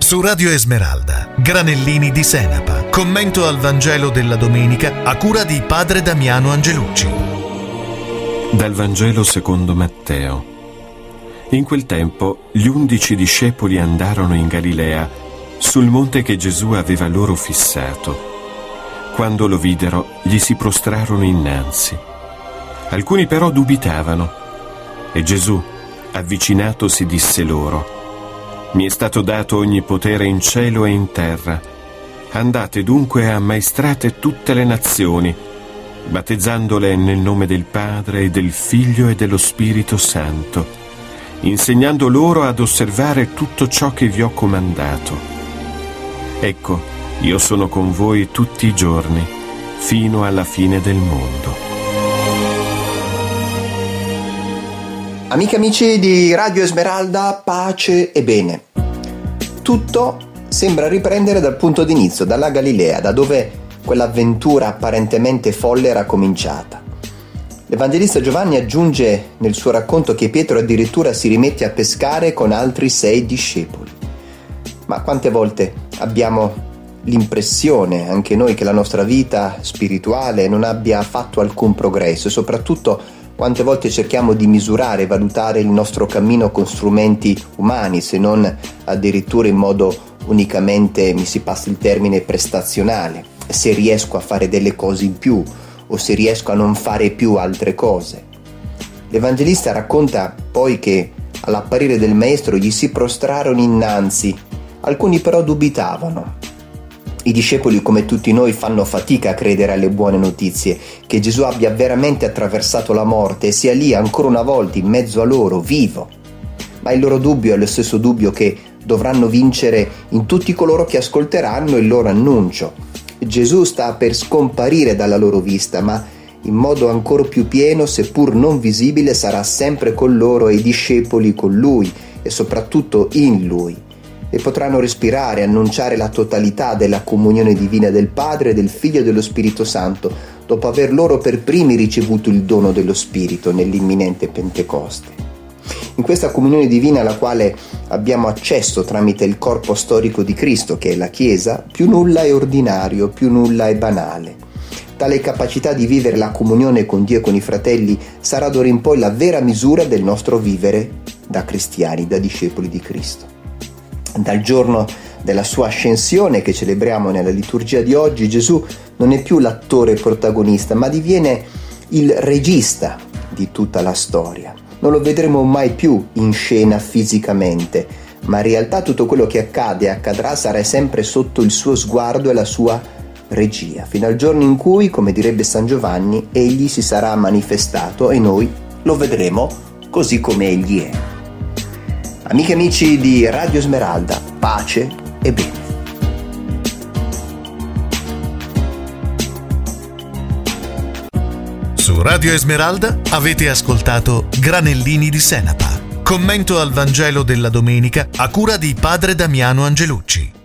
Su Radio Esmeralda, Granellini di Senapa. Commento al Vangelo della domenica a cura di Padre Damiano Angelucci. Dal Vangelo secondo Matteo. In quel tempo gli 11 discepoli andarono in Galilea, sul monte che Gesù aveva loro fissato. Quando lo videro, gli si prostrarono innanzi. Alcuni però dubitavano. E Gesù, avvicinatosi, disse loro: Mi è stato dato ogni potere in cielo e in terra. Andate dunque e ammaestrate tutte le nazioni, battezzandole nel nome del Padre e del Figlio e dello Spirito Santo, insegnando loro ad osservare tutto ciò che vi ho comandato. Ecco, io sono con voi tutti i giorni, fino alla fine del mondo. Amiche e amici di Radio Esmeralda, pace e bene. Tutto sembra riprendere dal punto d'inizio, dalla Galilea, da dove quell'avventura apparentemente folle era cominciata. L'Evangelista Giovanni aggiunge nel suo racconto che Pietro addirittura si rimette a pescare con altri 6 discepoli. Ma quante volte abbiamo l'impressione, anche noi, che la nostra vita spirituale non abbia fatto alcun progresso e soprattutto quante volte cerchiamo di misurare e valutare il nostro cammino con strumenti umani, se non addirittura in modo unicamente, mi si passi il termine, prestazionale, se riesco a fare delle cose in più o se riesco a non fare più altre cose. L'Evangelista racconta poi che all'apparire del Maestro gli si prostrarono innanzi, alcuni però dubitavano. I discepoli, come tutti noi, fanno fatica a credere alle buone notizie, che Gesù abbia veramente attraversato la morte e sia lì ancora una volta in mezzo a loro, vivo. Ma il loro dubbio è lo stesso dubbio che dovranno vincere in tutti coloro che ascolteranno il loro annuncio. Gesù sta per scomparire dalla loro vista, ma in modo ancora più pieno, seppur non visibile, sarà sempre con loro e i discepoli con Lui e soprattutto in Lui. E potranno respirare e annunciare la totalità della comunione divina del Padre, del Figlio e dello Spirito Santo, dopo aver loro per primi ricevuto il dono dello Spirito nell'imminente Pentecoste. In questa comunione divina alla quale abbiamo accesso tramite il corpo storico di Cristo, che è la Chiesa, più nulla è ordinario, più nulla è banale. Tale capacità di vivere la comunione con Dio e con i fratelli sarà d'ora in poi la vera misura del nostro vivere da cristiani, da discepoli di Cristo. Dal giorno della sua ascensione che celebriamo nella liturgia di oggi, Gesù non è più l'attore protagonista, ma diviene il regista di tutta la storia. Non lo vedremo mai più in scena fisicamente, ma in realtà tutto quello che accade e accadrà sarà sempre sotto il suo sguardo e la sua regia, fino al giorno in cui, come direbbe San Giovanni, egli si sarà manifestato e noi lo vedremo così come egli è. Amiche e amici di Radio Esmeralda, pace e bene. Su Radio Esmeralda avete ascoltato Granellini di Senapa. Commento al Vangelo della domenica a cura di Padre Damiano Angelucci.